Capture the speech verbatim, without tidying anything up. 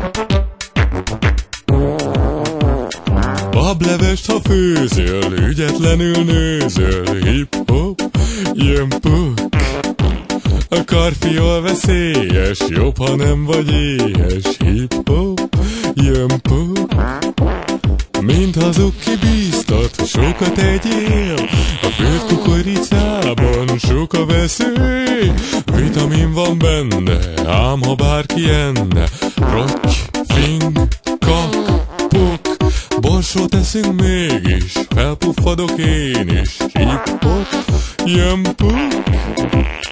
Bablevest, ha főzöl, ügyetlenül nőzöl, hip-hop, jön puk. A karfiol veszélyes, jobb, ha nem vagy éhes, hip-hop, jön puk. Mint hazug kibíztat, sokat egyél, a főtt kukoricában sok a veszély. Vitamin van benne, ám ha bárki enne, rotty, fing, kak, puk. Borsót eszünk mégis, felpuffadok én is, hip-hop, jön puk.